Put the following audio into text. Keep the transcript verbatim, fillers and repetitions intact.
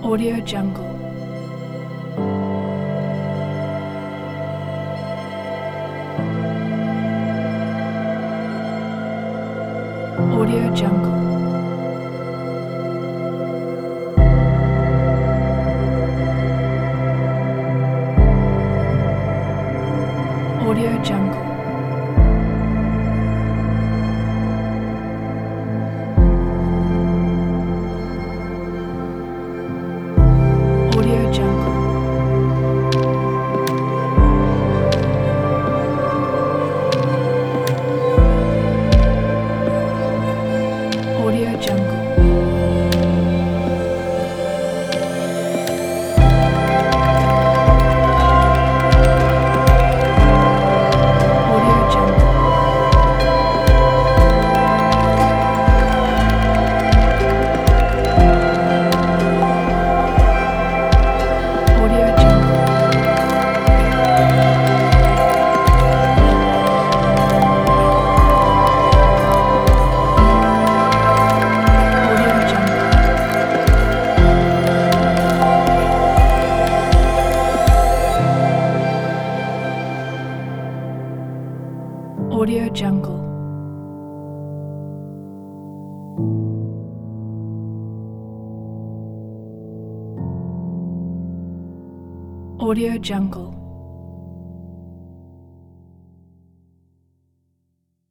Audio Jungle. Audio Jungle. Audio Jungle. Audio Jungle. Audio Jungle. Audio Jungle. Audio Jungle. Audio Jungle. Audio Jungle. Audio Jungle.